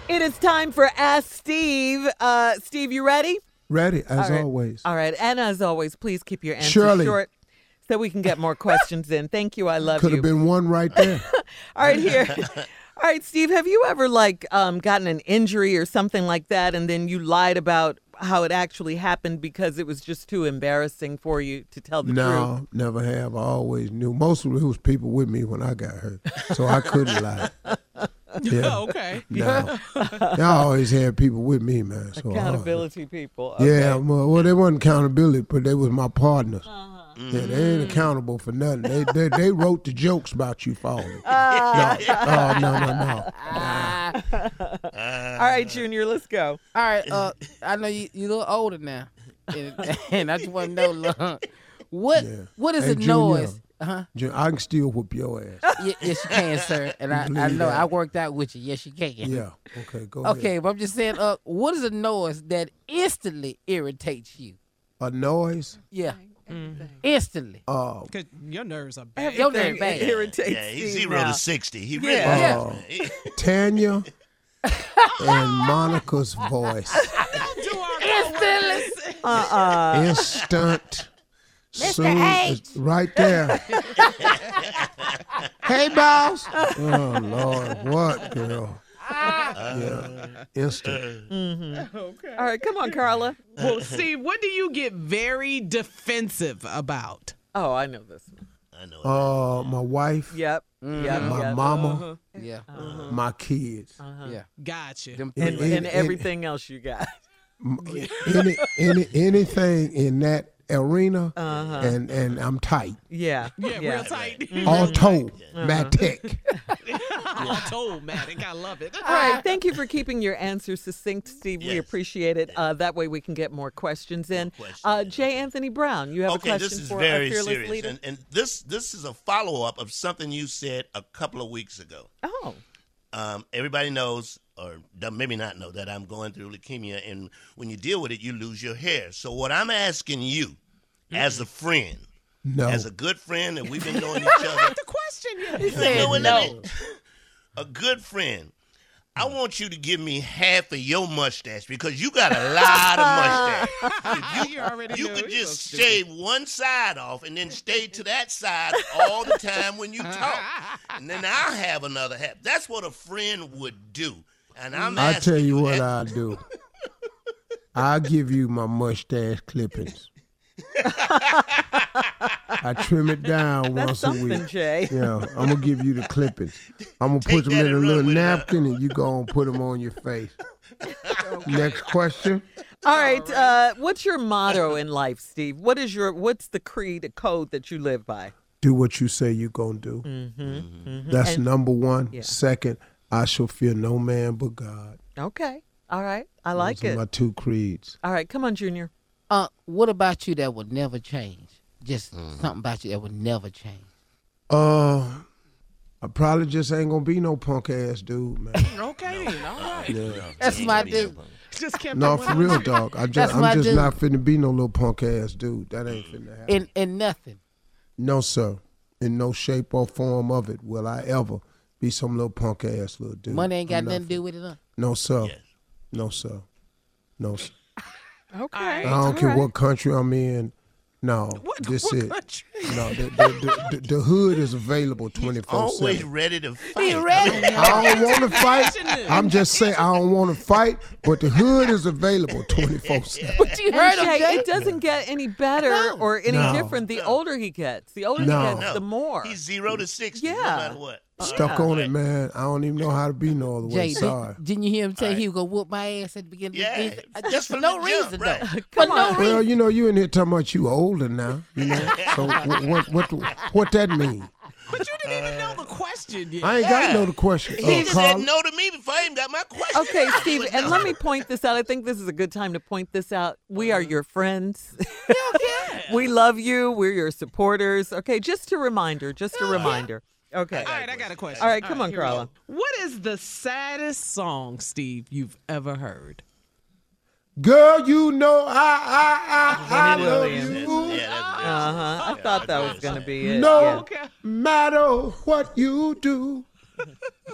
It is time for Ask Steve. Steve, you ready? Ready, as All right. always. All right. And as always, please keep your answers Shirley. short so we can get more questions in. Thank you. I love Could you. have been one right there. All right, here. All right, Steve, have you ever gotten an injury or something like that and then you lied about how it actually happened because it was just too embarrassing for you to tell the truth? No, never have. I always knew. Most of it was people with me when I got hurt, so I couldn't lie. Yeah. Oh, okay. No. I always had people with me, man. So Accountability people. Okay. Yeah, well, they wasn't accountability, but they was my partners. Uh-huh. Yeah, they ain't accountable for nothing. They wrote the jokes about you falling. No. All right, Junior, let's go. All right, I know you a little older now, and I just want to know, what is Hey, a noise? Junior, I can still whoop your ass. Yes, you can, sir. And I Believe know that. I worked out with you. Yes, you can. Yeah. Okay, go ahead. Okay, but I'm just saying, what is a noise that instantly irritates you? A noise? Yeah. Instantly. Because your nerves are bad. Your nerves bad. Irritates Yeah, he's Steve 0 now. to 60. He really Yeah. is. Tanya and Monica's voice. Instantly. Instant. H. Right there. Hey, boss. Oh, Lord. What, girl? Yeah. Instant. Okay. All right, come on, Carla. Well, Steve, what do you get very defensive about? Oh, I know this one. I know. My wife, Yep. Yep. my yep. mama, Yeah. my kids. Yeah. Gotcha. Them And, three. and everything else you got. Anything in that arena, and I'm tight. Yeah. Yeah, real tight. All told, Matic. All told, Matic. I love it. All right. Thank you for keeping your answers succinct, Steve. We Yes. appreciate it. That way we can get more questions in. J. Anthony Brown, you have a Okay, question this is for very our fearless serious, leader? and this is a follow up of something you said a couple of weeks ago. Oh. Everybody knows, or maybe not know, that I'm going through leukemia, and when you deal with it, you lose your hair. So what I'm asking you, as a friend, No. as a good friend, and we've been knowing each other, The question, yeah. He said no. a good friend. I want you to give me half of your mustache because you got a lot of mustache. You already You knew. could You're just so stupid. shave one side off and then stay to that side all the time when you talk. And then I'll have another half. That's what a friend would do. And I'm I asking tell you what I do. I'll give you my mustache clippings. I trim it down That's once a something, week. Jay. Yeah, I'm gonna give you the clippings. I'm gonna put Take them that in a and run little with it now. napkin, and you go and put them on your face. Next question. All right. What's your motto in life, Steve? What's the creed, the code that you live by? Do what you say you're gonna do. That's And- number one. Yeah. Second, I shall fear no man but God. Okay. All right. I like Those are it. my two creeds. All right. Come on, Junior. What about you that would never change? Just something about you that would never change. I probably just ain't gonna be no punk ass dude, man. Okay, then. All right. Yeah. That's my dude. Just kept No, it for one real, on. dog. I'm That's my just dude. not finna be no little punk ass dude. That ain't finna happen. And nothing. No, sir. In no shape or form of it will I ever be some little punk ass little dude. Money ain't got I'm nothing not to do with it, huh? No, sir. Yes. No, sir. No, sir. Okay. I don't care what country I'm in. No, this what it. country? No, the hood is available 24/7. Always ready to fight. He ready? I don't want to fight. I'm just saying I don't want to fight, but the hood is available 24/7. But you And heard him, Jay, Jay. it doesn't get any better No. or any No. different the older he gets. The older No. he gets, the more. He's 0 to 60, no Yeah. matter what. Stuck on it, man. I don't even know how to be no other way. Jay, Sorry. didn't you hear him say he was gonna whoop my ass at the beginning? Yeah, of the just just for from no the jump, reason, right. though. Come For no on. reason. Well, you know, you in here talking about you older now. You know, so what that mean? But you didn't even know the question yet. I ain't got to know the question. He said Carla. no to me before I even got my question. Okay, I Steve, would and know. let me point this out. I think this is a good time to point this out. We are your friends. We love you. We're your supporters. Okay, just a reminder. Okay. All right, I got a question. All right, come on, here we Carla. go. What is the saddest song, Steve, you've ever heard? Girl, you know I Vinnie love Williams. you. Yeah, that's Uh-huh. I thought that was going to be it. No Yeah. Okay. matter what you do.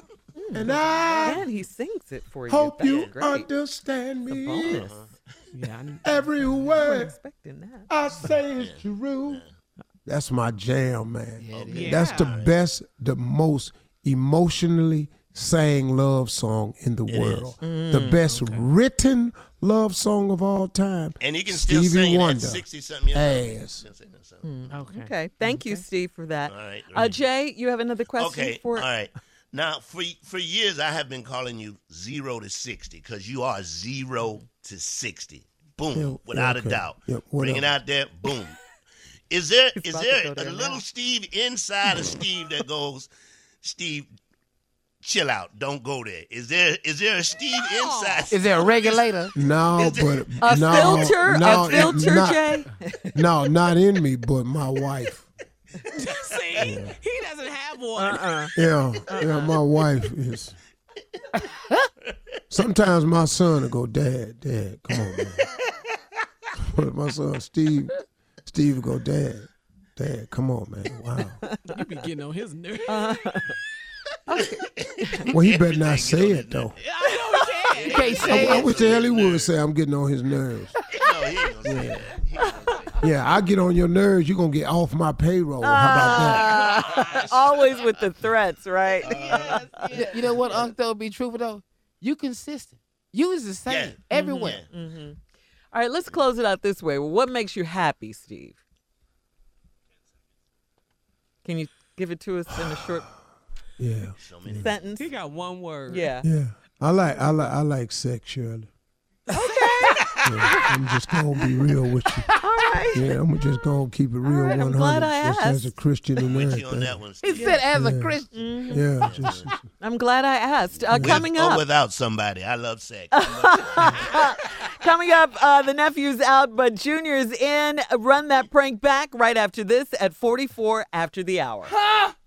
And I And he sings it for you. hope That's you great. understand It's a me. bonus. Yeah, Every I wasn't word expecting that. I say is true. That's my jam, man. Yeah. That's the best, the most emotionally sang love song in the world. The best written love song of all time. And he can still Stevie sing it at Wonder. 60-something years Ass. old. Okay. Okay. Thank you, Steve, for that. All right. Jay, you have another question Okay, for all right. Now, for years, I have been calling you 0 to 60 because you are 0 to 60. Boom, Yeah, without okay. a doubt. Yeah, Bring it whatever. out there, boom. Is there about to go a there little now. Steve inside of Steve that goes, Steve, chill out, don't go there? Is there a Steve inside? Is there a regulator? No, but a no, filter, no, a filter, not, Jay. No, not in me, but my wife. See, he doesn't have one. Yeah, my wife is. Sometimes my son will go, Dad, come on, man. But my son, Steve will go, Dad, come on, man. Wow. You be getting on his nerves. Well, he better not say it, though. I know he can. You can't say I it. wish the hell he would say I'm getting on his nerves. No, he ain't gonna say that. He ain't gonna say that. Yeah, I get on your nerves, you're going to get off my payroll. How about that? Always with the threats, right? You know what, Unc, though, be truthful, though? You consistent. You is the same Yeah. everywhere. All right, let's close it out this way. What makes you happy, Steve? Can you give it to us in a short Yeah, So many. sentence? He got one word. Yeah. yeah. I like sex, Shirley. Okay. Yeah, I'm just going to be real with you. All right. Yeah, I'm just going to keep it real right, I'm 100. glad I just as asked. a Christian and With you on everything. that one, He Steve. said as a Yeah. Christian. Yeah, just I'm glad I asked. With Coming or up, without somebody. I love sex. coming up, the nephew's out, but Junior's in. Run that prank back right after this at 44 after the hour.